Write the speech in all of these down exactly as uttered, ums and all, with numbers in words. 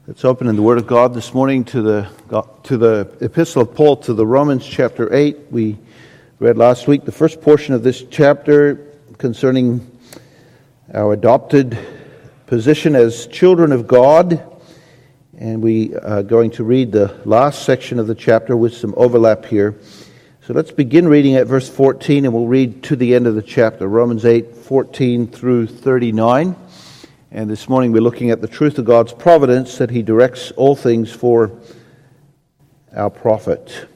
Let's open in the Word of God this morning to the to the Epistle of Paul to the Romans, chapter eight. We read last week the first portion of this chapter concerning our adopted position as children of God, and we are going to read the last section of the chapter with some overlap here. So let's begin reading at verse fourteen, and we'll read to the end of the chapter, Romans eight, fourteen through thirty-nine. And this morning we're looking at the truth of God's providence, that He directs all things for our profit.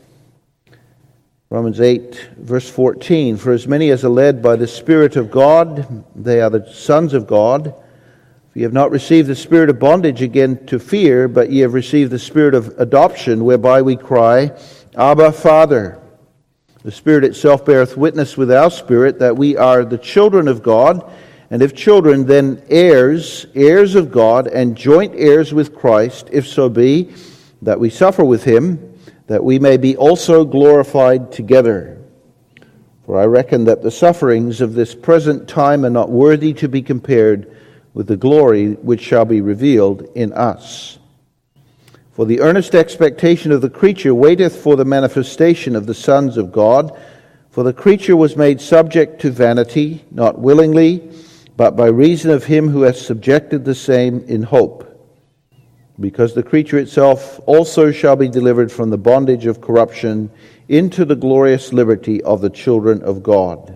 Romans eight, verse fourteen, For as many as are led by the Spirit of God, they are the sons of God. For ye have not received the spirit of bondage again to fear, but ye have received the spirit of adoption, whereby we cry, Abba, Father. The Spirit itself beareth witness with our spirit that we are the children of God, and if children, then heirs, heirs of God, and joint heirs with Christ, if so be that we suffer with Him, that we may be also glorified together. For I reckon that the sufferings of this present time are not worthy to be compared with the glory which shall be revealed in us. For the earnest expectation of the creature waiteth for the manifestation of the sons of God. For the creature was made subject to vanity, not willingly, but by reason of Him who hath subjected the same in hope, because the creature itself also shall be delivered from the bondage of corruption into the glorious liberty of the children of God.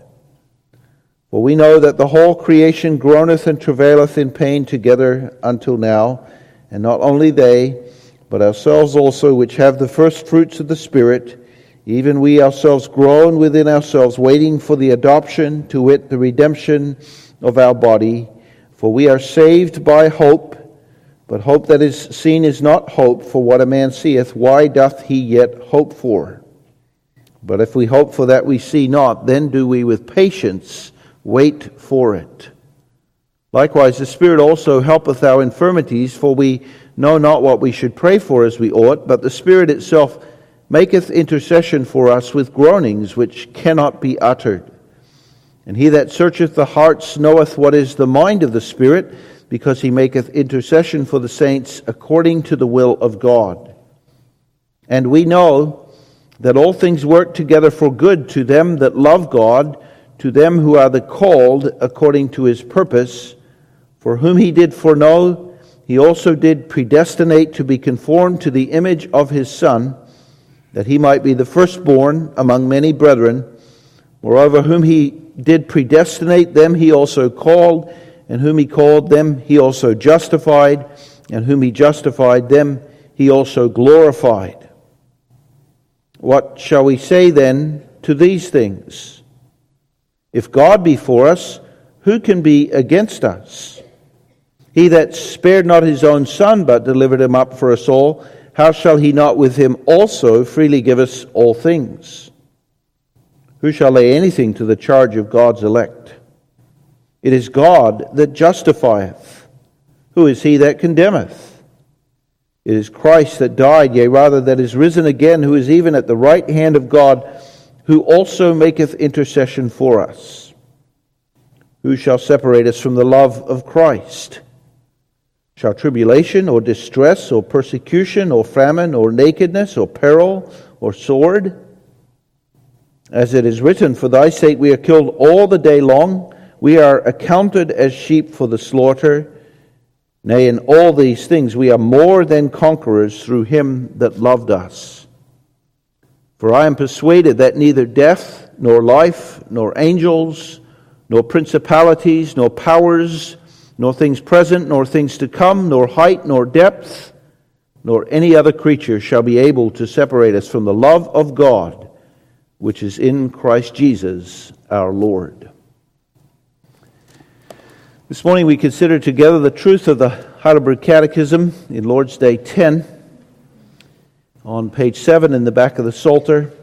For we know that the whole creation groaneth and travaileth in pain together until now, and not only they, but ourselves also, which have the first fruits of the Spirit, even we ourselves groan within ourselves, waiting for the adoption, to wit, the redemption of our body. For we are saved by hope, but hope that is seen is not hope. For what a man seeth, why doth he yet hope for? But if we hope for that we see not, then do we with patience wait for it. Likewise, the Spirit also helpeth our infirmities, for we know not what we should pray for as we ought, but the Spirit itself maketh intercession for us with groanings which cannot be uttered. And He that searcheth the hearts knoweth what is the mind of the Spirit, because He maketh intercession for the saints according to the will of God. And we know that all things work together for good to them that love God, to them who are the called according to His purpose. For whom He did foreknow, He also did predestinate to be conformed to the image of His Son, that He might be the firstborn among many brethren. Moreover, whom He did predestinate, them He also called, and whom He called, them He also justified, and whom He justified, them He also glorified. What shall we say then to these things? If God be for us, who can be against us? He that spared not His own Son, but delivered Him up for us all, how shall He not with Him also freely give us all things? Who shall lay anything to the charge of God's elect? It is God that justifieth. Who is he that condemneth? It is Christ that died, yea, rather that is risen again, who is even at the right hand of God, who also maketh intercession for us. Who shall separate us from the love of Christ? Shall tribulation, or distress, or persecution, or famine, or nakedness, or peril, or sword? As it is written, For thy sake we are killed all the day long. We are accounted as sheep for the slaughter. Nay, in all these things we are more than conquerors through Him that loved us. For I am persuaded that neither death, nor life, nor angels, nor principalities, nor powers, nor things present, nor things to come, nor height, nor depth, nor any other creature shall be able to separate us from the love of God, which is in Christ Jesus our Lord. This morning we consider together the truth of the Heidelberg Catechism in Lord's Day ten, on page seven in the back of the Psalter.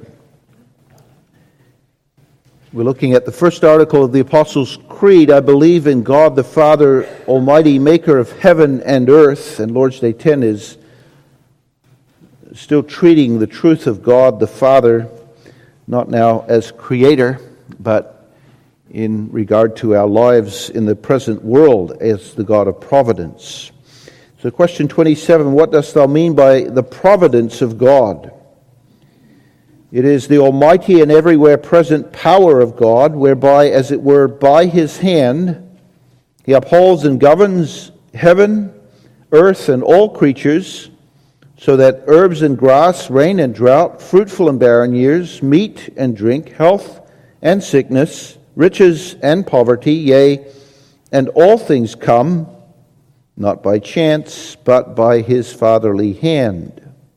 We're looking at the first article of the Apostles' Creed. I believe in God the Father Almighty, maker of heaven and earth. And Lord's Day ten is still treating the truth of God the Father, not now as creator, but in regard to our lives in the present world as the God of providence. So question twenty-seven, what dost thou mean by the providence of God? It is the almighty and everywhere present power of God, whereby, as it were, by his hand, he upholds and governs heaven, earth, and all creatures, so that herbs and grass, rain and drought, fruitful and barren years, meat and drink, health and sickness, riches and poverty, yea, and all things come, not by chance, but by his fatherly hand.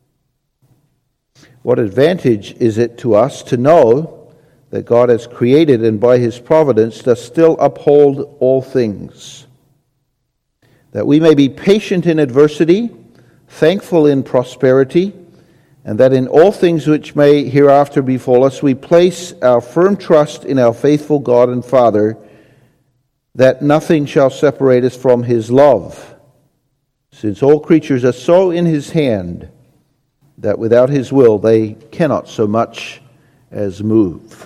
What advantage is it to us to know that God has created and by his providence does still uphold all things, that we may be patient in adversity, thankful in prosperity, and that in all things which may hereafter befall us, we place our firm trust in our faithful God and Father, that nothing shall separate us from his love, since all creatures are so in his hand that without his will they cannot so much as move.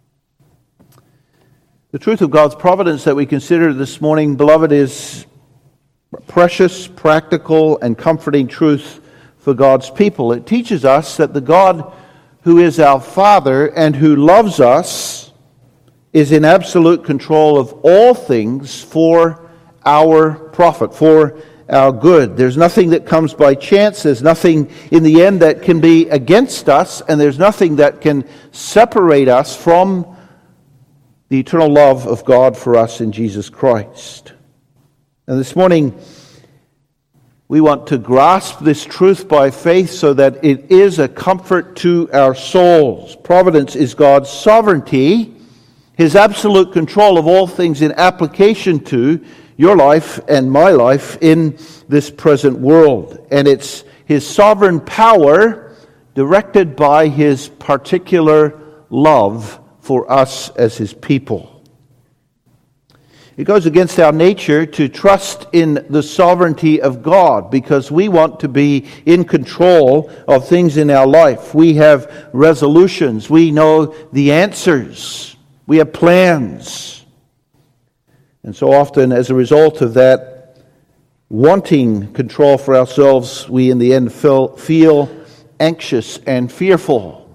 The truth of God's providence that we consider this morning, beloved, is precious, practical, and comforting truth for God's people. It teaches us that the God who is our Father and who loves us is in absolute control of all things for our profit, for our good. There's nothing that comes by chance. There's nothing in the end that can be against us, and there's nothing that can separate us from the eternal love of God for us in Jesus Christ. And this morning, we want to grasp this truth by faith so that it is a comfort to our souls. Providence is God's sovereignty, his absolute control of all things in application to your life and my life in this present world. And it's his sovereign power directed by his particular love for us as his people. It goes against our nature to trust in the sovereignty of God because we want to be in control of things in our life. We have resolutions. We know the answers. We have plans. And so often, as a result of that wanting control for ourselves, we in the end feel, feel anxious and fearful.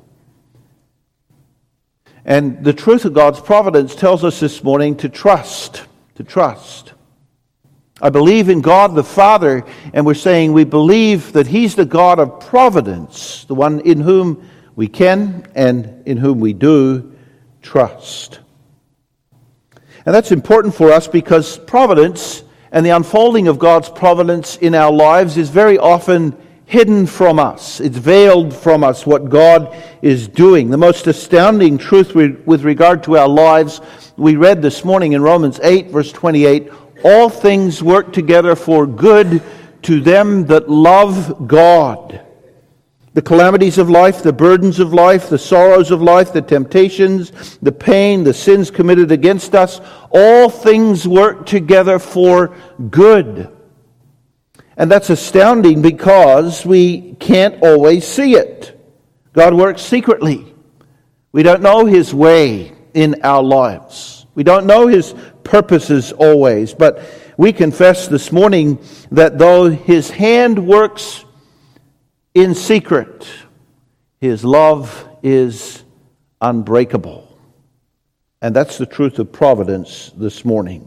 And the truth of God's providence tells us this morning to trust, to trust. I believe in God the Father, and we're saying we believe that he's the God of providence, the one in whom we can and in whom we do trust. And that's important for us because providence and the unfolding of God's providence in our lives is very often hidden from us. It's veiled from us what God is doing. The most astounding truth with regard to our lives, we read this morning in Romans eight, verse twenty-eight, all things work together for good to them that love God. The calamities of life, the burdens of life, the sorrows of life, the temptations, the pain, the sins committed against us, all things work together for good. And that's astounding because we can't always see it. God works secretly. We don't know his way in our lives. We don't know his purposes always. But we confess this morning that though his hand works in secret, his love is unbreakable. And that's the truth of providence this morning.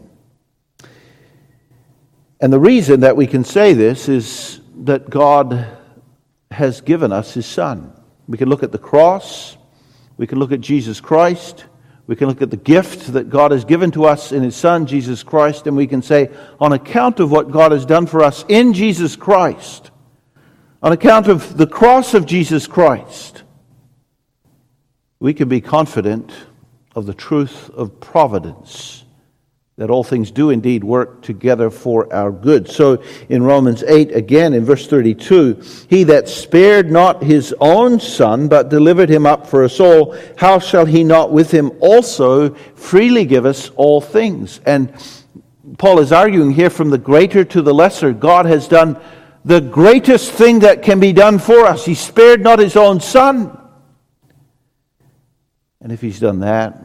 And the reason that we can say this is that God has given us his Son. We can look at the cross, we can look at Jesus Christ, we can look at the gift that God has given to us in his Son, Jesus Christ, and we can say, on account of what God has done for us in Jesus Christ, on account of the cross of Jesus Christ, we can be confident of the truth of providence, that all things do indeed work together for our good. So in Romans eight, again in verse thirty-two, he that spared not his own Son, but delivered him up for us all, how shall he not with him also freely give us all things? And Paul is arguing here from the greater to the lesser. God has done the greatest thing that can be done for us. He spared not his own Son. And if he's done that,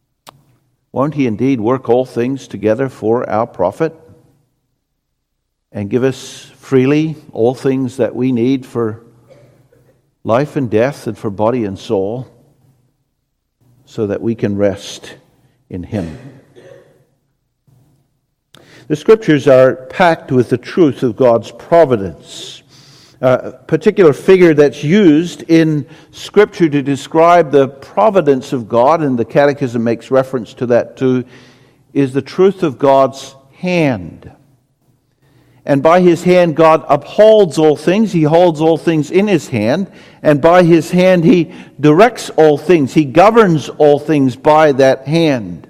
won't he indeed work all things together for our profit? and give us freely all things that we need for life and death and for body and soul, so that we can rest in Him. The Scriptures are packed with the truth of God's providence. A particular figure that's used in Scripture to describe the providence of God, and the Catechism makes reference to that too, is the truth of God's hand. And by His hand, God upholds all things. He holds all things in His hand. And by His hand, He directs all things. He governs all things by that hand.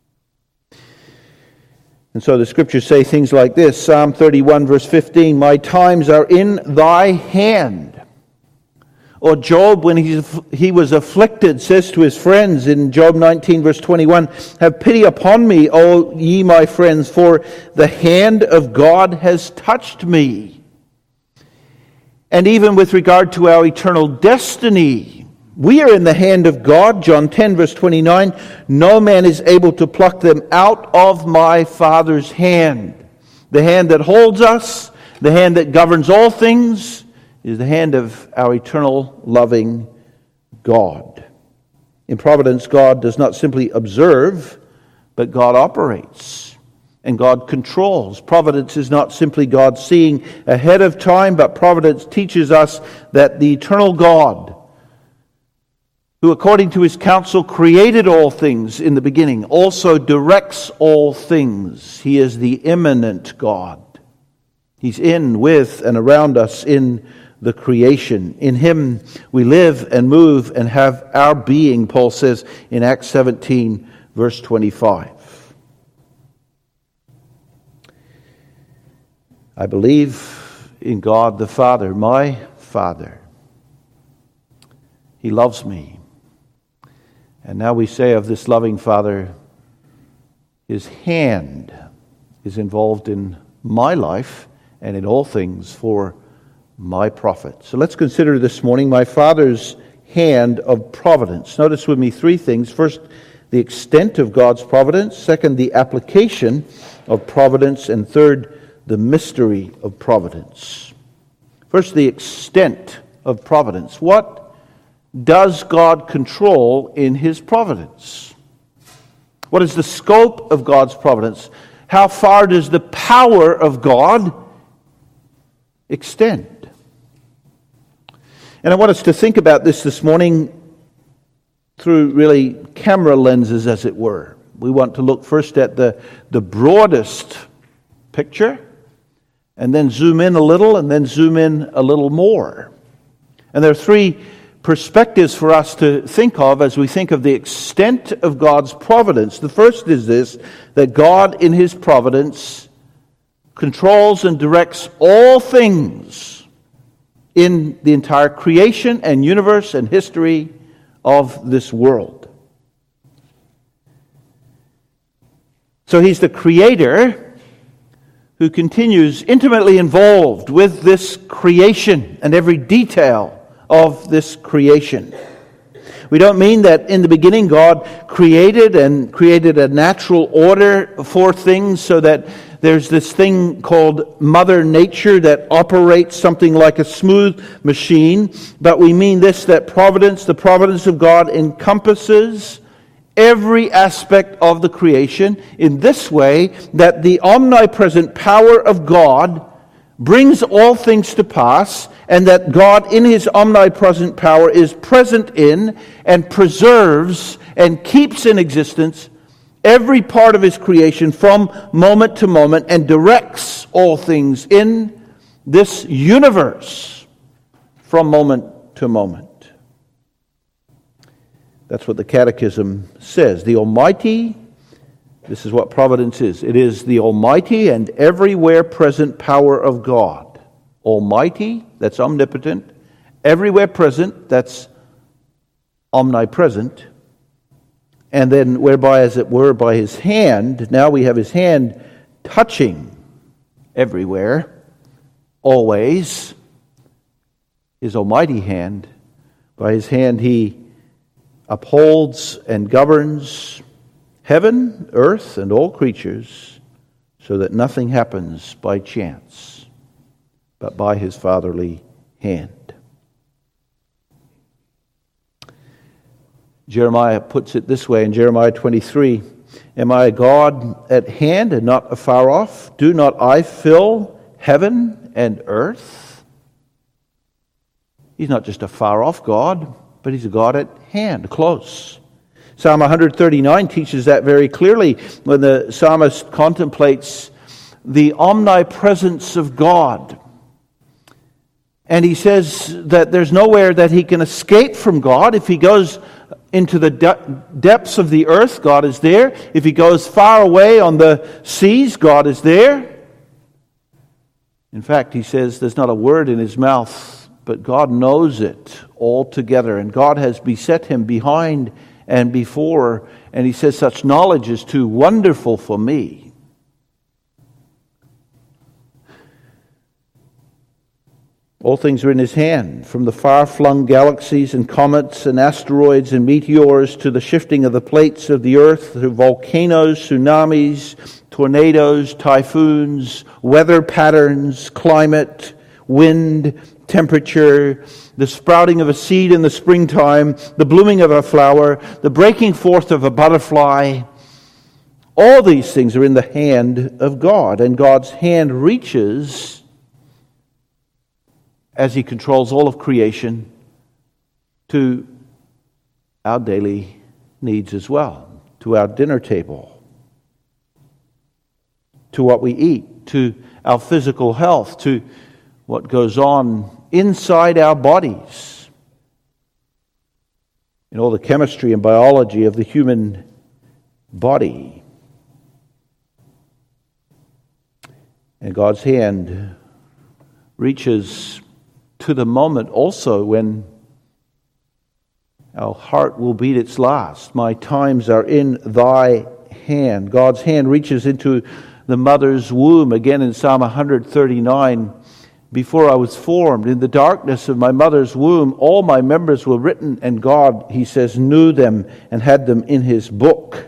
And so the Scriptures say things like this. Psalm thirty-one, verse fifteen, "My times are in Thy hand." Or Job, when he, he was afflicted, says to his friends in Job nineteen, verse twenty-one, "Have pity upon me, O ye my friends, for the hand of God has touched me." And even with regard to our eternal destiny, we are in the hand of God. John ten, verse twenty-nine, "No man is able to pluck them out of my Father's hand." The hand that holds us, the hand that governs all things, is the hand of our eternal, loving God. In providence, God does not simply observe, but God operates and God controls. Providence is not simply God seeing ahead of time, but providence teaches us that the eternal God, who according to His counsel created all things in the beginning, also directs all things. He is the immanent God. He's in, with, and around us in the creation. In Him we live and move and have our being, Paul says in Acts seventeen, verse twenty-five. I believe in God the Father, my Father. He loves me. And now we say of this loving Father, His hand is involved in my life and in all things for my profit. So let's consider this morning my Father's hand of providence. Notice with me three things. First, the extent of God's providence. Second, the application of providence. And third, the mystery of providence. First, the extent of providence. What does God control in His providence? What is the scope of God's providence? How far does the power of God extend? And I want us to think about this this morning through really camera lenses, as it were. We want to look first at the, the broadest picture, and then zoom in a little, and then zoom in a little more. And there are three perspectives for us to think of as we think of the extent of God's providence. The first is this, that God in His providence controls and directs all things in the entire creation and universe and history of this world. So He's the Creator who continues intimately involved with this creation and every detail of this creation. We don't mean that in the beginning God created and created a natural order for things so that there's this thing called Mother Nature that operates something like a smooth machine. But we mean this, that providence, the providence of God encompasses every aspect of the creation in this way, that the omnipresent power of God brings all things to pass, and that God in His omnipresent power is present in and preserves and keeps in existence every part of His creation from moment to moment, and directs all things in this universe from moment to moment. That's what the Catechism says. The Almighty, this is what providence is. It is the almighty and everywhere present power of God. Almighty, that's omnipotent. Everywhere present, that's omnipresent. And then whereby, as it were, by His hand, now we have His hand touching everywhere, always. His almighty hand. By His hand He upholds and governs heaven, earth, and all creatures, so that nothing happens by chance, but by his fatherly hand. Jeremiah puts it this way in Jeremiah twenty-three, "Am I a God at hand and not afar off? Do not I fill heaven and earth?" He's not just a far-off God, but he's a God at hand, close. Psalm one thirty-nine teaches that very clearly when the psalmist contemplates the omnipresence of God. And he says that there's nowhere that he can escape from God. If he goes into the de- depths of the earth, God is there. If he goes far away on the seas, God is there. In fact, he says there's not a word in his mouth, but God knows it all together. And God has beset him behind and before. And he says such knowledge is too wonderful for me. All things are in his hand, from the far-flung galaxies and comets and asteroids and meteors to the shifting of the plates of the earth, to volcanoes, tsunamis, tornadoes, typhoons, weather patterns, climate, wind, temperature, the sprouting of a seed in the springtime, the blooming of a flower, the breaking forth of a butterfly. All these things are in the hand of God, and God's hand reaches as he controls all of creation to our daily needs as well, to our dinner table, to what we eat, to our physical health, to what goes on inside our bodies, in all the chemistry and biology of the human body. And God's hand reaches to the moment also when our heart will beat its last. My times are in thy hand. God's hand reaches into the mother's womb. Again in Psalm one thirty-nine, before I was formed, in the darkness of my mother's womb, all my members were written, and God, he says, knew them and had them in his book.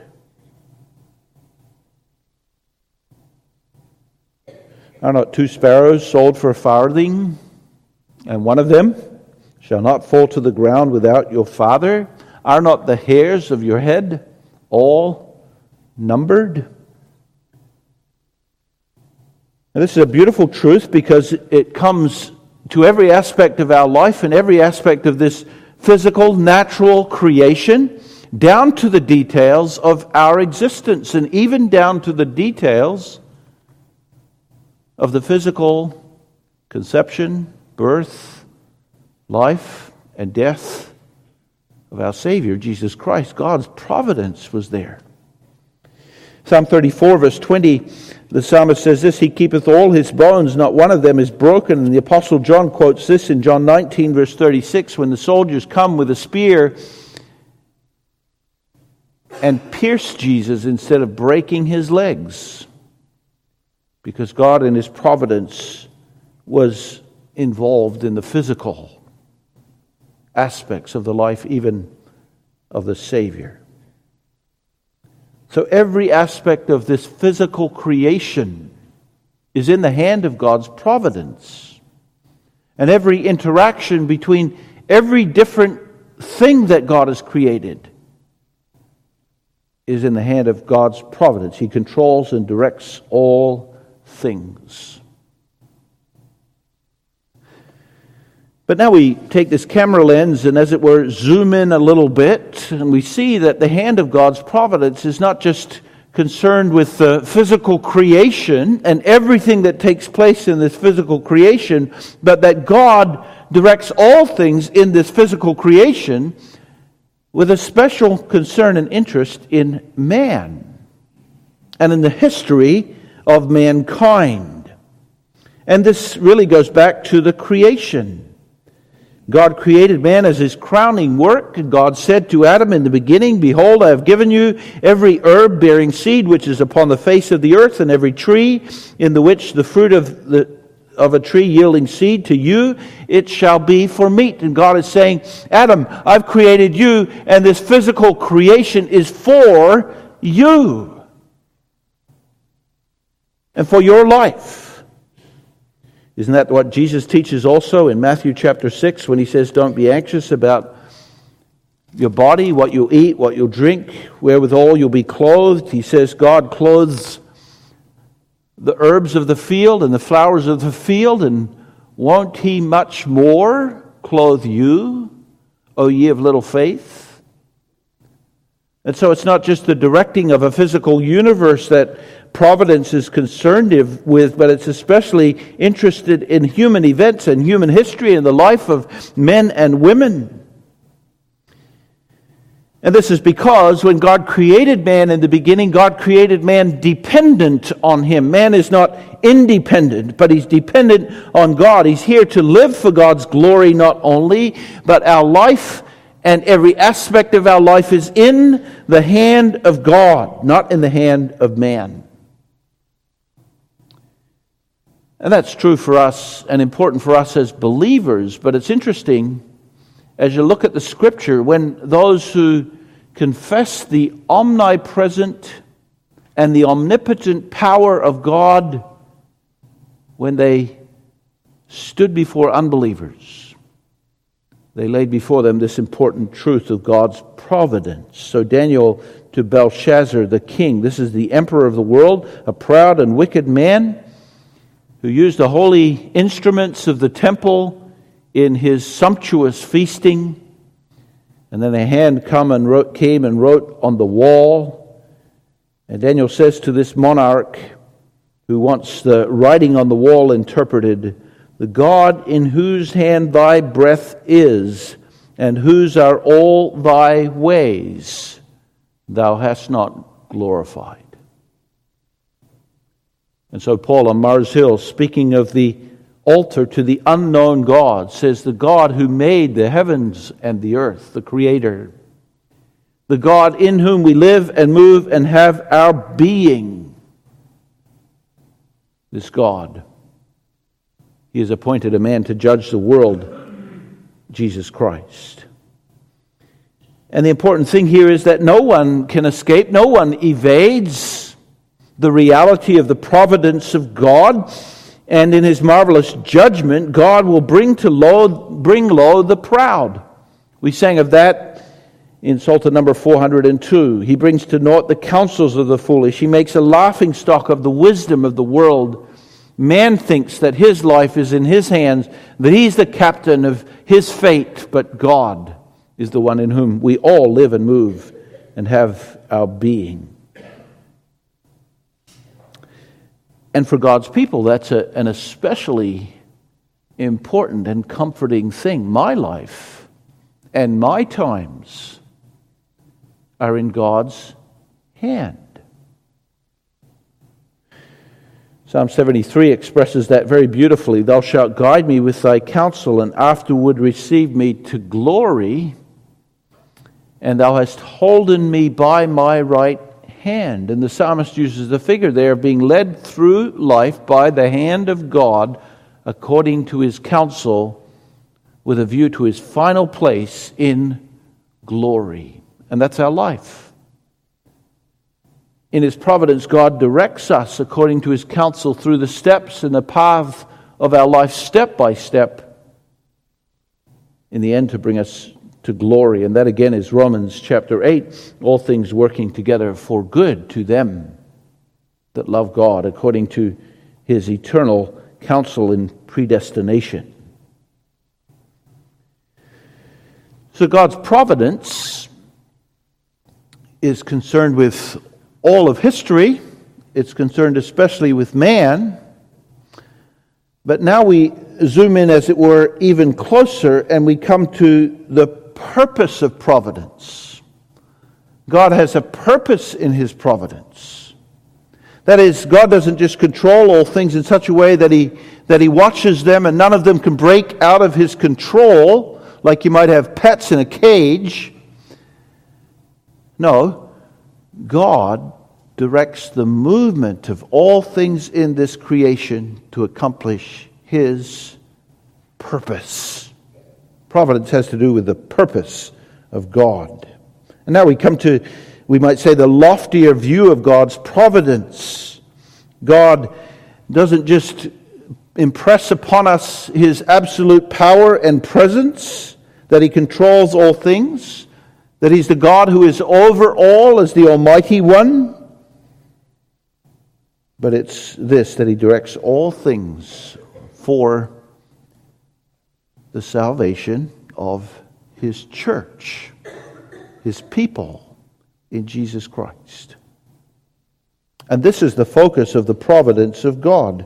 Are not two sparrows sold for a farthing? And one of them shall not fall to the ground without your Father? Are not the hairs of your head all numbered? And this is a beautiful truth because it comes to every aspect of our life and every aspect of this physical, natural creation, down to the details of our existence, and even down to the details of the physical conception, birth, life, and death of our Savior, Jesus Christ. God's providence was there. Psalm thirty-four, verse twenty, the psalmist says this, he keepeth all his bones, not one of them is broken. And the Apostle John quotes this in John nineteen, verse thirty-six, when the soldiers come with a spear and pierce Jesus instead of breaking his legs, because God in his providence was involved in the physical aspects of the life even of the Savior. So every aspect of this physical creation is in the hand of God's providence. And every interaction between every different thing that God has created is in the hand of God's providence. He controls and directs all things. But now we take this camera lens and, as it were, zoom in a little bit, and we see that the hand of God's providence is not just concerned with the physical creation and everything that takes place in this physical creation, but that God directs all things in this physical creation with a special concern and interest in man and in the history of mankind. And this really goes back to the creation. God created man as his crowning work. And God said to Adam in the beginning, behold, I have given you every herb bearing seed which is upon the face of the earth, and every tree in the which the fruit of the of a tree yielding seed to you, it shall be for meat. And God is saying, Adam, I've created you, and this physical creation is for you. and for your life. Isn't that what Jesus teaches also in Matthew chapter six when he says, don't be anxious about your body, what you'll eat, what you'll drink, wherewithal you'll be clothed. He says God clothes the herbs of the field and the flowers of the field, and won't he much more clothe you, O ye of little faith? And so it's not just the directing of a physical universe that providence is concerned with, but it's especially interested in human events and human history and the life of men and women. And this is because when God created man in the beginning, God created man dependent on him. Man is not independent, but he's dependent on God. He's here to live for God's glory not only, but our life and every aspect of our life is in the hand of God, not in the hand of man. And that's true for us and important for us as believers, but it's interesting as you look at the Scripture, when those who confess the omnipresent and the omnipotent power of God, when they stood before unbelievers, they laid before them this important truth of God's providence. So Daniel to Belshazzar the king, this is the emperor of the world, a proud and wicked man who used the holy instruments of the temple in his sumptuous feasting, and then a hand come and wrote, came and wrote on the wall. And Daniel says to this monarch who wants the writing on the wall interpreted, the God in whose hand thy breath is, and whose are all thy ways, thou hast not glorified. And so Paul on Mars Hill, speaking of the altar to the unknown God, says the God who made the heavens and the earth, the Creator, the God in whom we live and move and have our being, this God, he has appointed a man to judge the world, Jesus Christ. And the important thing here is that no one can escape, no one evades the reality of the providence of God. And in his marvelous judgment, God will bring to low, bring low the proud. We sang of that in Psalter number four hundred two. He brings to naught the counsels of the foolish. He makes a laughing stock of the wisdom of the world. Man thinks that his life is in his hands, that he's the captain of his fate, but God is the one in whom we all live and move and have our being. And for God's people, that's a, an especially important and comforting thing. My life and my times are in God's hand. Psalm seventy-three expresses that very beautifully. Thou shalt guide me with thy counsel, and afterward receive me to glory. And thou hast holden me by my right hand. And the psalmist uses the figure there of being led through life by the hand of God according to his counsel, with a view to his final place in glory. And that's our life. In his providence, God directs us according to his counsel through the steps and the path of our life, step by step, in the end to bring us to glory. And that again is Romans chapter eight, all things working together for good to them that love God according to his eternal counsel and predestination. So God's providence is concerned with all of history. It's concerned especially with man. But now we zoom in, as it were, even closer, and we come to the purpose of providence. God has a purpose in his providence. That is, God doesn't just control all things in such a way that he that he watches them and none of them can break out of his control, like you might have pets in a cage. No, God directs the movement of all things in this creation to accomplish his purpose. Providence has to do with the purpose of God. And now we come to, we might say, the loftier view of God's providence. God doesn't just impress upon us his absolute power and presence, that he controls all things, that he's the God who is over all as the Almighty One. But it's this, that he directs all things for the salvation of his church, his people in Jesus Christ. And this is the focus of the providence of God.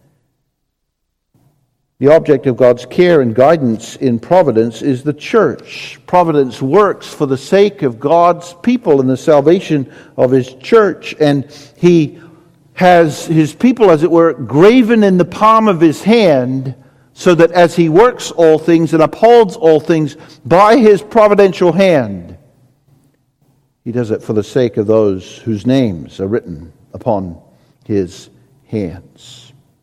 The object of God's care and guidance in providence is the church. Providence works for the sake of God's people and the salvation of his church. And he has his people, as it were, graven in the palm of his hand, so that as he works all things and upholds all things by his providential hand, he does it for the sake of those whose names are written upon his hands.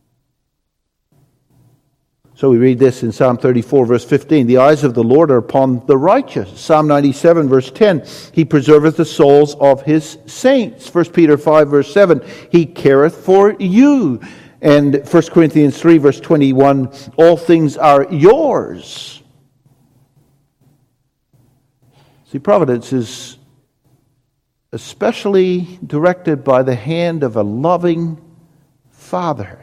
So we read this in Psalm thirty-four, verse fifteen. The eyes of the Lord are upon the righteous. Psalm ninety-seven, verse ten. He preserveth the souls of his saints. First Peter five, verse seven. He careth for you. And First Corinthians three, verse twenty-one. All things are yours. See, providence is especially directed by the hand of a loving Father.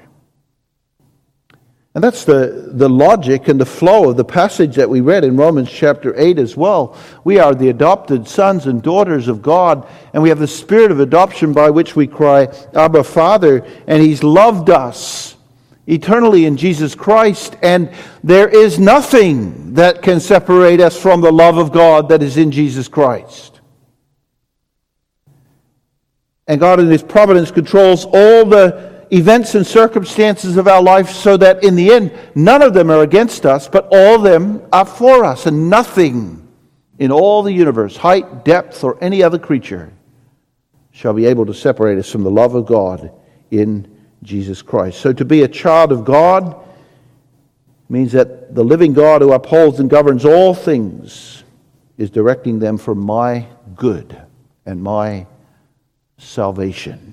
And that's the, the logic and the flow of the passage that we read in Romans chapter eight as well. We are the adopted sons and daughters of God, and we have the spirit of adoption by which we cry, Abba, Father, and he's loved us eternally in Jesus Christ, and there is nothing that can separate us from the love of God that is in Jesus Christ. And God in his providence controls all the events and circumstances of our life, so that in the end, none of them are against us, but all of them are for us, and nothing in all the universe, height, depth, or any other creature, shall be able to separate us from the love of God in Jesus Christ. So to be a child of God means that the living God who upholds and governs all things is directing them for my good and my salvation.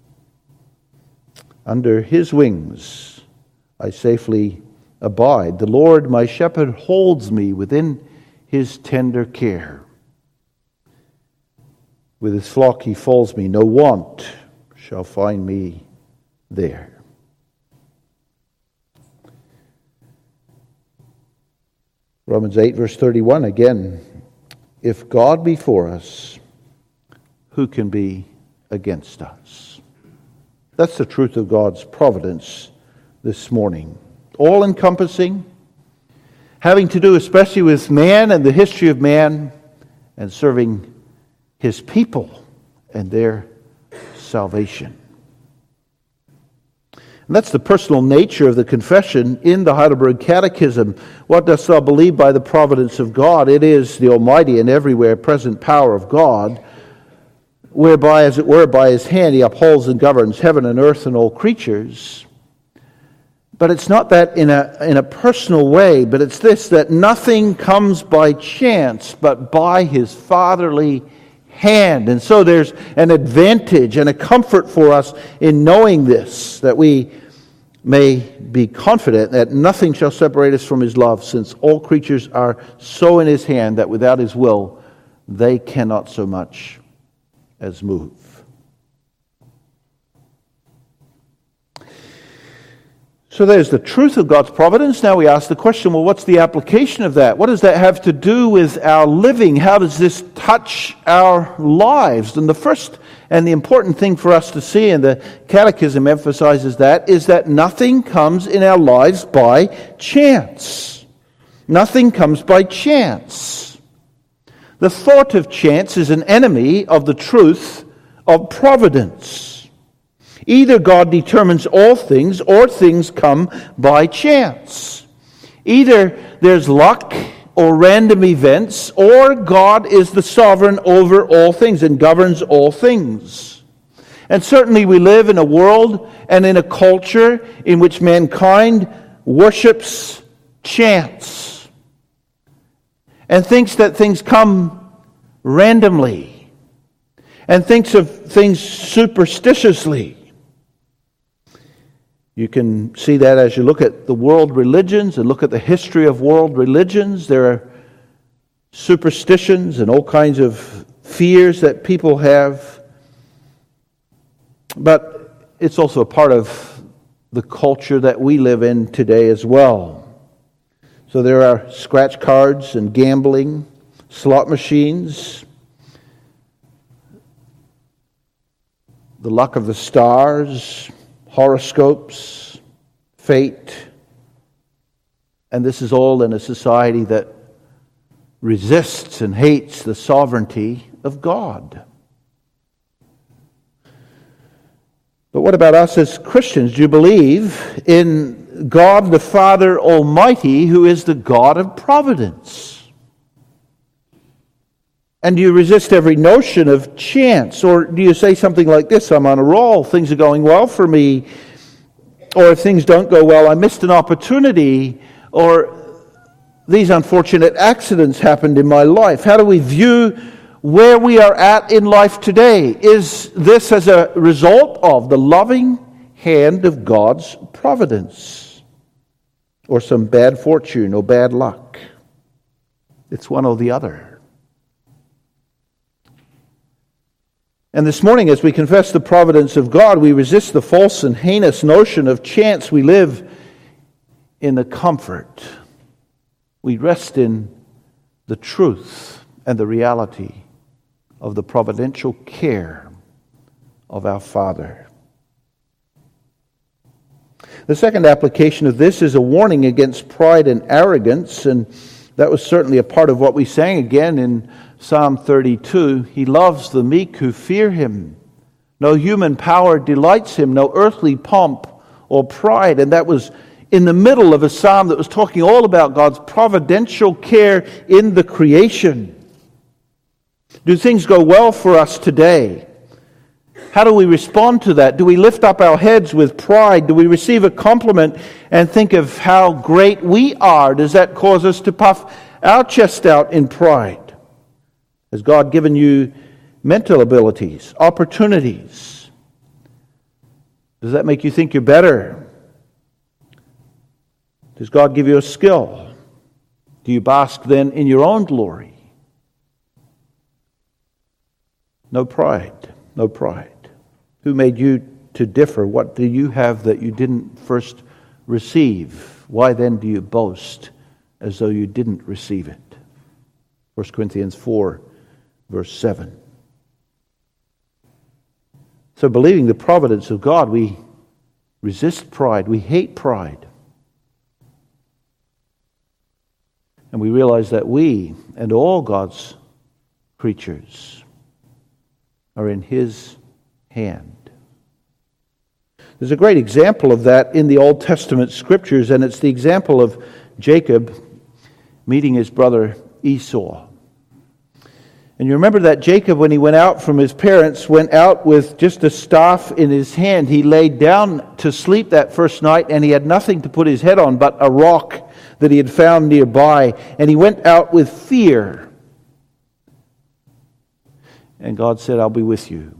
Under his wings I safely abide. The Lord my shepherd holds me within his tender care. With his flock he folds me. No want shall find me there. Romans eight, verse thirty-one, again. If God be for us, who can be against us? That's the truth of God's providence this morning. All-encompassing, having to do especially with man and the history of man, and serving his people and their salvation. And that's the personal nature of the confession in the Heidelberg Catechism. What dost thou believe by the providence of God? It is the almighty and everywhere present power of God, whereby, as it were, by his hand he upholds and governs heaven and earth and all creatures. But it's not that in a, in a personal way, but it's this, that nothing comes by chance, but by his fatherly hand. And so there's an advantage and a comfort for us in knowing this, that we may be confident that nothing shall separate us from his love, since all creatures are so in his hand that without his will they cannot so much as move. So there's the truth of God's providence. Now we ask the question, well, what's the application of that? What does that have to do with our living? How does this touch our lives? And the first and the important thing for us to see, and the Catechism emphasizes that, is that nothing comes in our lives by chance. Nothing comes by chance. The thought of chance is an enemy of the truth of providence. Either God determines all things, or things come by chance. Either there's luck or random events, or God is the sovereign over all things and governs all things. And certainly we live in a world and in a culture in which mankind worships chance and thinks that things come randomly, and thinks of things superstitiously. You can see that as you look at the world religions and look at the history of world religions. There are superstitions and all kinds of fears that people have. But it's also a part of the culture that we live in today as well. So there are scratch cards and gambling, slot machines, the luck of the stars, horoscopes, fate. And this is all in a society that resists and hates the sovereignty of God. But what about us as Christians? Do you believe in God the Father Almighty, who is the God of providence? And do you resist every notion of chance? Or do you say something like this: I'm on a roll, things are going well for me. Or if things don't go well, I missed an opportunity. Or these unfortunate accidents happened in my life. How do we view where we are at in life today? Is this as a result of the loving hand of God's providence? Or some bad fortune or bad luck? It's one or the other. And this morning, as we confess the providence of God, we resist the false and heinous notion of chance. We live in the comfort. We rest in the truth and the reality of the providential care of our Father. The second application of this is a warning against pride and arrogance, and that was certainly a part of what we sang again in Psalm thirty-two. He loves the meek who fear him. No human power delights him, no earthly pomp or pride. And that was in the middle of a psalm that was talking all about God's providential care in the creation. Do things go well for us today? How do we respond to that? Do we lift up our heads with pride? Do we receive a compliment and think of how great we are? Does that cause us to puff our chest out in pride? Has God given you mental abilities, opportunities? Does that make you think you're better? Does God give you a skill? Do you bask then in your own glory? No pride, no pride. Who made you to differ? What do you have that you didn't first receive? Why then do you boast as though you didn't receive it? First Corinthians four, verse seven. So believing the providence of God, we resist pride, we hate pride. And we realize that we and all God's creatures are in His hand. There's a great example of that in the Old Testament scriptures, and it's the example of Jacob meeting his brother Esau. And you remember that Jacob, when he went out from his parents, went out with just a staff in his hand. He laid down to sleep that first night, and he had nothing to put his head on but a rock that he had found nearby. And he went out with fear. And God said, I'll be with you.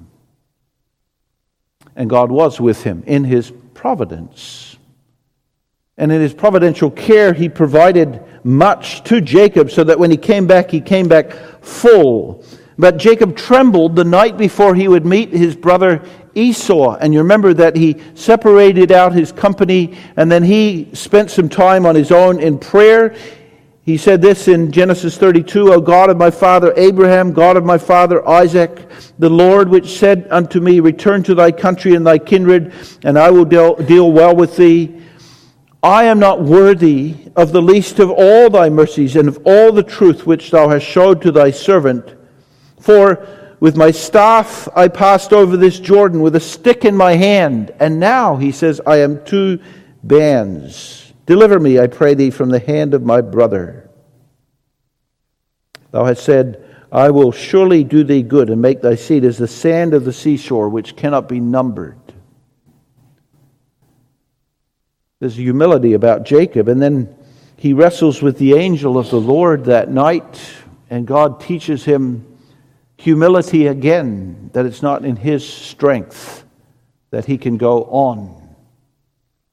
And God was with him in His providence. And in His providential care, He provided much to Jacob so that when he came back, he came back full. But Jacob trembled the night before he would meet his brother Esau. And you remember that he separated out his company, and then he spent some time on his own in prayer. He said this in Genesis thirty-two, O God of my father Abraham, God of my father Isaac, the Lord which said unto me, return to thy country and thy kindred, and I will deal, deal well with thee. I am not worthy of the least of all thy mercies and of all the truth which thou hast showed to thy servant. For with my staff I passed over this Jordan with a stick in my hand. And now, he says, I am two bands. Deliver me, I pray thee, from the hand of my brother. Thou hast said, I will surely do thee good and make thy seed as the sand of the seashore, which cannot be numbered. There's humility about Jacob, and then he wrestles with the angel of the Lord that night, and God teaches him humility again, that it's not in his strength that he can go on.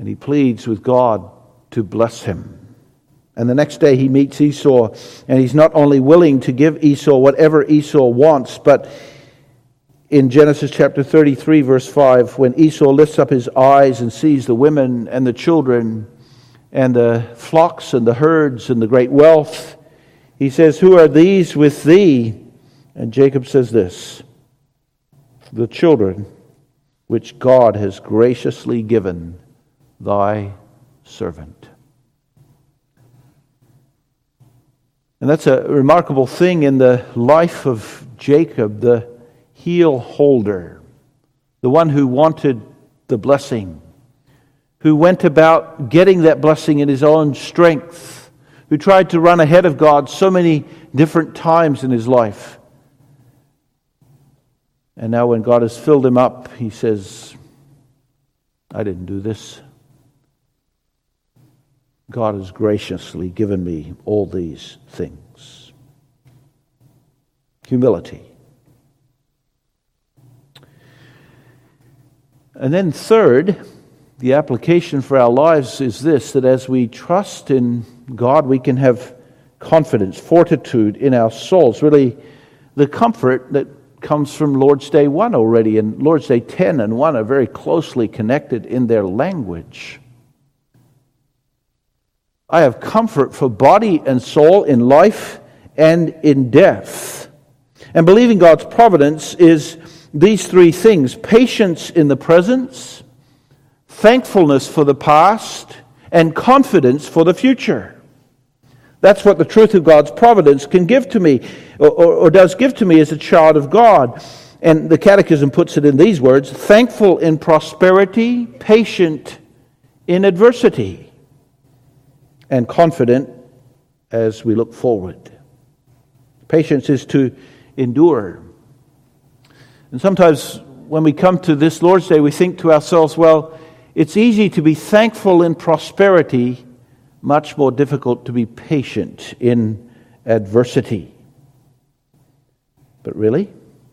And he pleads with God to bless him. And the next day he meets Esau, and he's not only willing to give Esau whatever Esau wants, but in Genesis chapter thirty-three, verse five, when Esau lifts up his eyes and sees the women and the children and the flocks and the herds and the great wealth, he says, "Who are these with thee?" And Jacob says this, "The children which God has graciously given thy servant." And that's a remarkable thing in the life of Jacob, the heel holder, the one who wanted the blessing, who went about getting that blessing in his own strength, who tried to run ahead of God so many different times in his life. And now when God has filled him up, he says, "I didn't do this. God has graciously given me all these things." Humility. And then third, the application for our lives is this, that as we trust in God, we can have confidence, fortitude in our souls. Really, the comfort that comes from Lord's Day one already, and Lord's Day ten and one are very closely connected in their language. I have comfort for body and soul in life and in death. And believing God's providence is these three things: patience in the present, thankfulness for the past, and confidence for the future. That's what the truth of God's providence can give to me, or, or, or does give to me as a child of God. And the Catechism puts it in these words: thankful in prosperity, patient in adversity, and confident as we look forward. Patience is to endure. And sometimes when we come to this Lord's Day, we think to ourselves, well, it's easy to be thankful in prosperity, much more difficult to be patient in adversity. But really?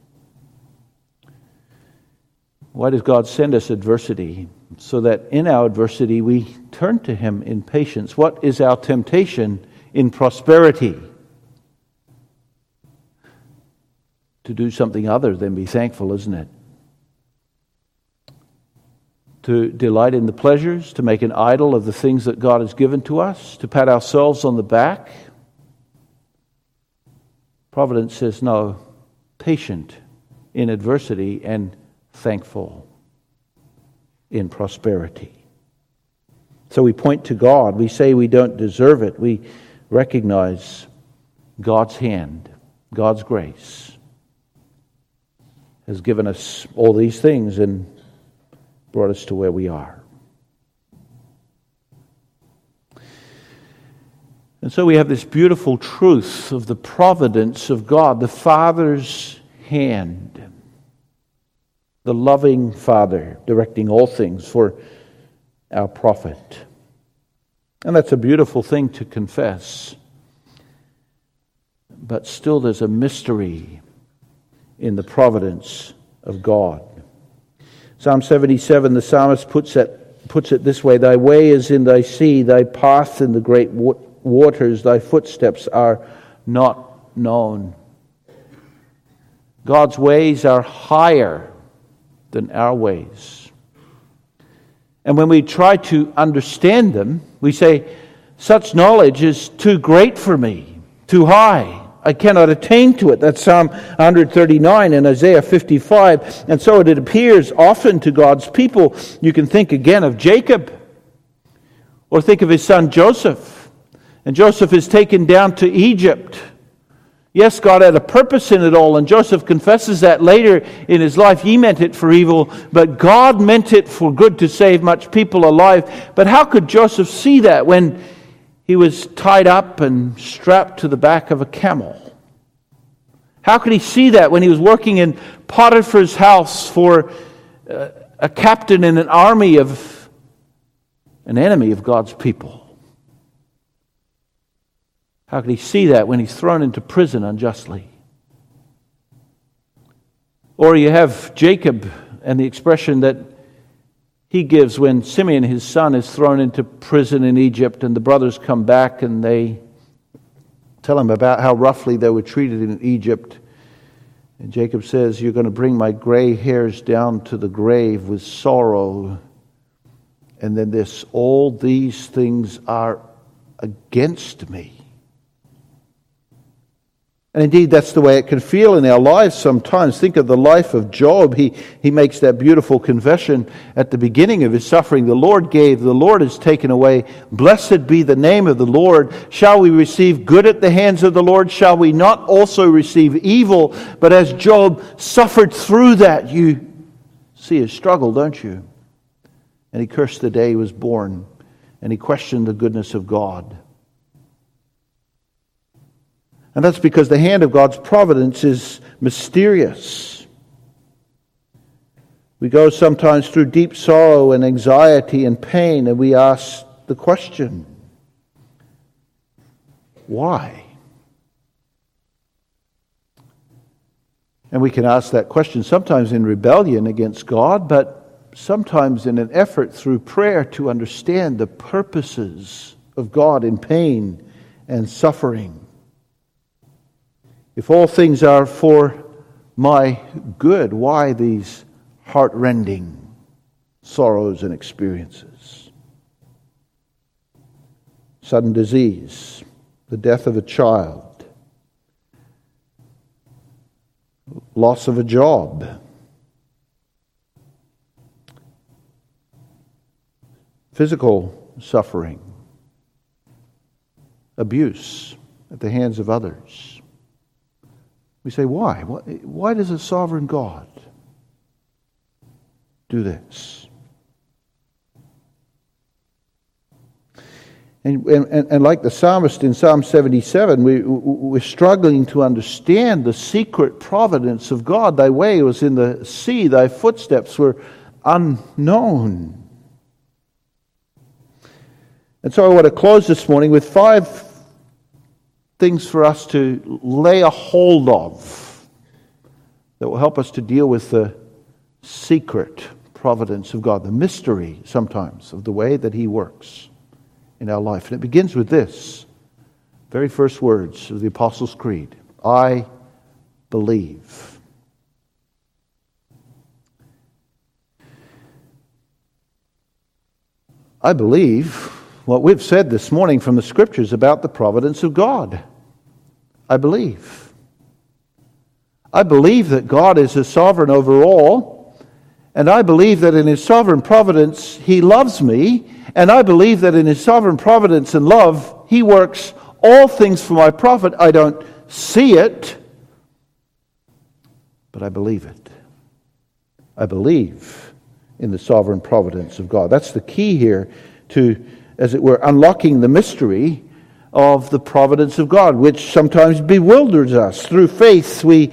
Why does God send us adversity? So that in our adversity we turn to Him in patience. What is our temptation in prosperity? To do something other than be thankful, isn't it? To delight in the pleasures, to make an idol of the things that God has given to us, to pat ourselves on the back. Providence says no, patient in adversity and thankful in prosperity. So we point to God. We say we don't deserve it. We recognize God's hand, God's grace has given us all these things and brought us to where we are. And so we have this beautiful truth of the providence of God, the Father's hand, the loving Father directing all things for our profit. And that's a beautiful thing to confess. But still there's a mystery in the providence of God. Psalm seventy-seven, the psalmist puts it, puts it this way: Thy way is in thy sea, thy path in the great waters, thy footsteps are not known. God's ways are higher than our ways. And when we try to understand them, we say, such knowledge is too great for me, too high. I cannot attain to it. That's Psalm one thirty-nine and Isaiah fifty-five. And so it appears often to God's people. You can think again of Jacob, or think of his son Joseph. And Joseph is taken down to Egypt. Yes, God had a purpose in it all, and Joseph confesses that later in his life. He meant it for evil, but God meant it for good to save much people alive. But how could Joseph see that when he was tied up and strapped to the back of a camel? How could he see that when he was working in Potiphar's house for uh, a captain in an army of an enemy of God's people? How could he see that when he's thrown into prison unjustly? Or you have Jacob and the expression that he gives when Simeon, his son, is thrown into prison in Egypt, and the brothers come back and they tell him about how roughly they were treated in Egypt. And Jacob says, "You're going to bring my gray hairs down to the grave with sorrow." And then this, "All these things are against me." And indeed, that's the way it can feel in our lives sometimes. Think of the life of Job. He, he makes that beautiful confession at the beginning of his suffering. "The Lord gave, the Lord has taken away. Blessed be the name of the Lord. Shall we receive good at the hands of the Lord? Shall we not also receive evil?" But as Job suffered through that, you see his struggle, don't you? And he cursed the day he was born, and he questioned the goodness of God. And that's because the hand of God's providence is mysterious. We go sometimes through deep sorrow and anxiety and pain, and we ask the question, why? And we can ask that question sometimes in rebellion against God, but sometimes in an effort through prayer to understand the purposes of God in pain and suffering. If all things are for my good, why these heart-rending sorrows and experiences? Sudden disease, the death of a child, loss of a job, physical suffering, abuse at the hands of others. We say, why? Why does a sovereign God do this? And, and, and like the psalmist in Psalm seventy-seven, we, we're struggling to understand the secret providence of God. Thy way was in the sea, thy footsteps were unknown. And so I want to close this morning with five things for us to lay a hold of that will help us to deal with the secret providence of God, the mystery sometimes of the way that He works in our life. And it begins with this, very first words of the Apostles' Creed: I believe. I believe what we've said this morning from the Scriptures about the providence of God. I believe. I believe that God is a sovereign over all, and I believe that in His sovereign providence He loves me, and I believe that in His sovereign providence and love He works all things for my profit. I don't see it, but I believe it. I believe in the sovereign providence of God. That's the key here to, as it were, unlocking the mystery of the providence of God, which sometimes bewilders us. Through faith we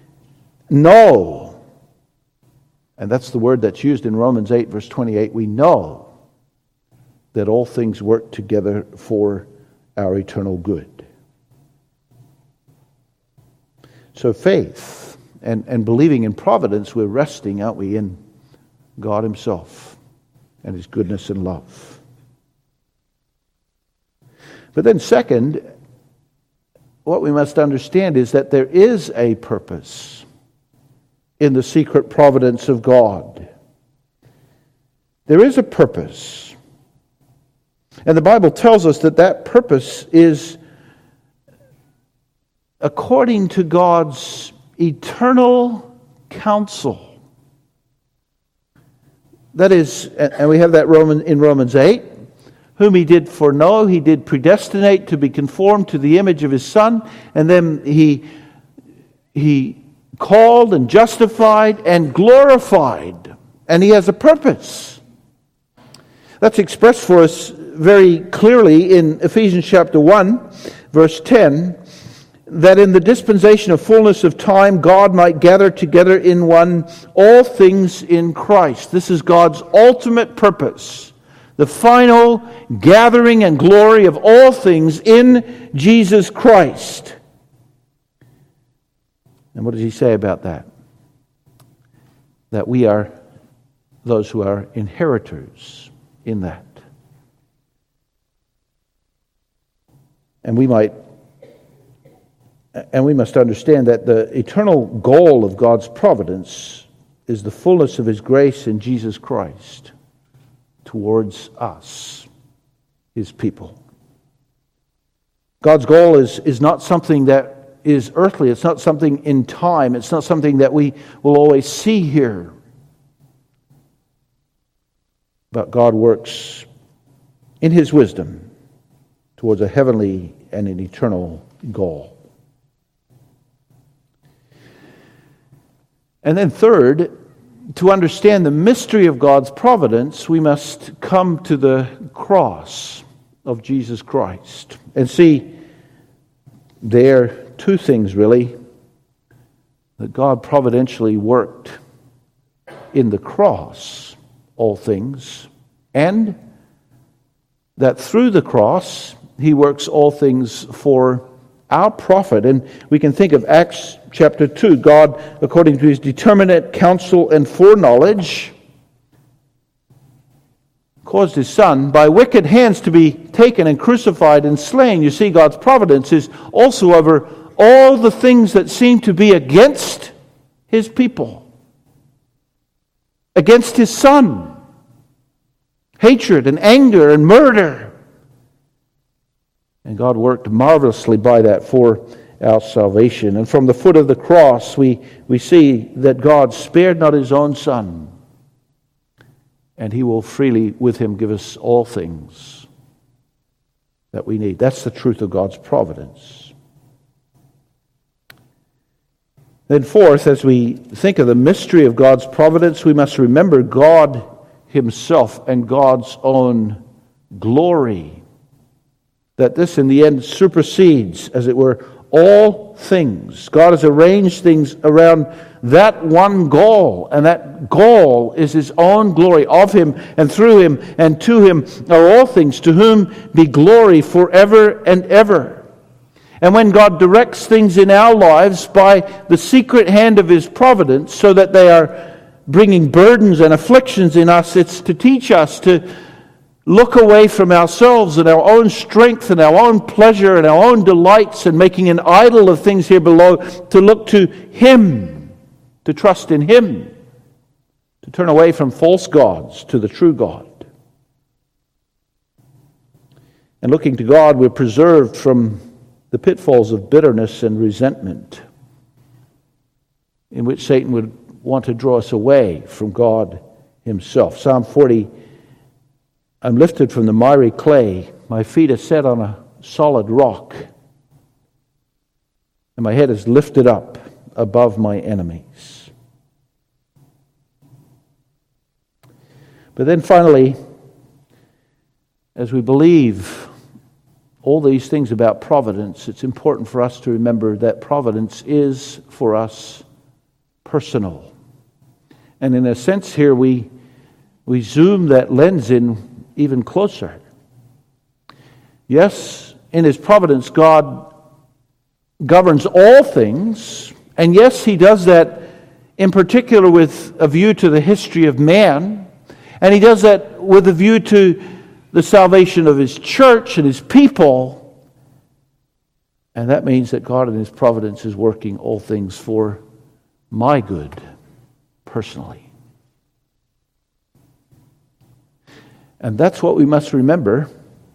know, and that's the word that's used in Romans eight, verse twenty-eight, we know that all things work together for our eternal good. So faith and, and believing in providence, we're resting, aren't we, in God Himself and His goodness and love. But then second, what we must understand is that there is a purpose in the secret providence of God. There is a purpose. And the Bible tells us that that purpose is according to God's eternal counsel. That is, and we have that Roman in Romans eight, whom He did foreknow, He did predestinate to be conformed to the image of His Son, and then He, he called and justified and glorified, and He has a purpose. That's expressed for us very clearly in Ephesians chapter one, verse ten, that in the dispensation of fullness of time, God might gather together in one all things in Christ. This is God's ultimate purpose, the final gathering and glory of all things in Jesus Christ. And what does He say about that? That we are those who are inheritors in that. And we might, and we must understand that the eternal goal of God's providence is the fullness of His grace in Jesus Christ towards us, His people. God's goal is, is not something that is earthly. It's not something in time. It's not something that we will always see here. But God works in His wisdom towards a heavenly and an eternal goal. And then third, to understand the mystery of God's providence, we must come to the cross of Jesus Christ and see there two things really that God providentially worked in the cross, all things, and that through the cross He works all things for our profit. And we can think of Acts chapter two. God, according to His determinate counsel and foreknowledge, caused His Son by wicked hands to be taken and crucified and slain. You see, God's providence is also over all the things that seem to be against His people, against His Son. Hatred and anger and murder. And God worked marvelously by that for our salvation. And from the foot of the cross, we, we see that God spared not His own Son, and He will freely with Him give us all things that we need. That's the truth of God's providence. Then fourth, as we think of the mystery of God's providence, we must remember God Himself and God's own glory. That this in the end supersedes, as it were, all things. God has arranged things around that one goal, and that goal is His own glory. Of Him and through Him and to Him are all things, to whom be glory forever and ever. And when God directs things in our lives by the secret hand of His providence, so that they are bringing burdens and afflictions in us, it's to teach us to look away from ourselves and our own strength and our own pleasure and our own delights and making an idol of things here below, to look to Him, to trust in Him, to turn away from false gods to the true God. And looking to God, we're preserved from the pitfalls of bitterness and resentment, in which Satan would want to draw us away from God Himself. Psalm forty, I'm lifted from the miry clay, my feet are set on a solid rock, and my head is lifted up above my enemies. But then finally, as we believe all these things about providence, it's important for us to remember that providence is for us personal. And in a sense here, we, we zoom that lens in even closer. Yes, in His providence, God governs all things, and yes, He does that in particular with a view to the history of man, and He does that with a view to the salvation of His church and His people, and that means that God in His providence is working all things for my good, personally. And that's what we must remember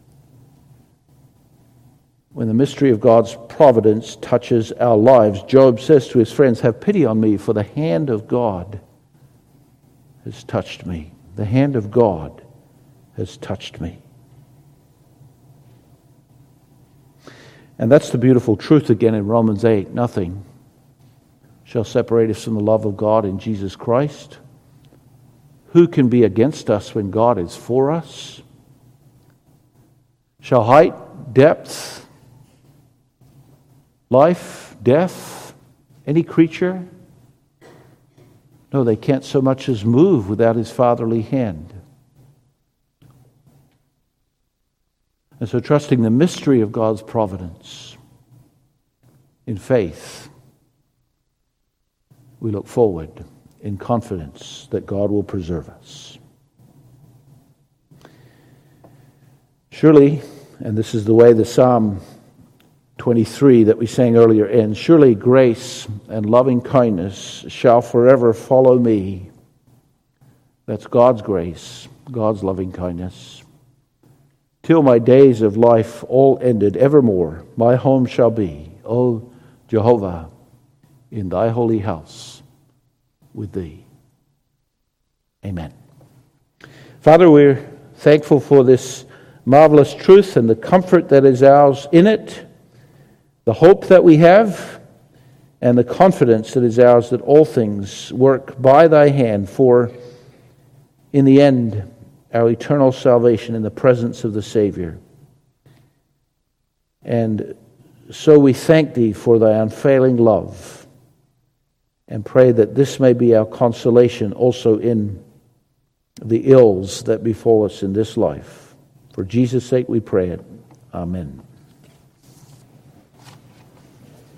when the mystery of God's providence touches our lives. Job says to his friends, "Have pity on me, for the hand of God has touched me." The hand of God has touched me. And that's the beautiful truth again in Romans eight. Nothing shall separate us from the love of God in Jesus Christ. Who can be against us when God is for us? Shall height, depth, life, death, any creature? No, they can't so much as move without His fatherly hand. And so trusting the mystery of God's providence in faith, we look forward in confidence that God will preserve us. Surely, and this is the way the Psalm twenty-three that we sang earlier ends, surely grace and loving kindness shall forever follow me. That's God's grace, God's loving kindness. Till my days of life all ended, evermore my home shall be, O Jehovah, in thy holy house with thee. Amen. Father, we're thankful for this marvelous truth and the comfort that is ours in it, the hope that we have, and the confidence that is ours that all things work by thy hand for, in the end, our eternal salvation in the presence of the Savior. And so we thank thee for thy unfailing love and pray that this may be our consolation also in the ills that befall us in this life. For Jesus' sake we pray it. Amen.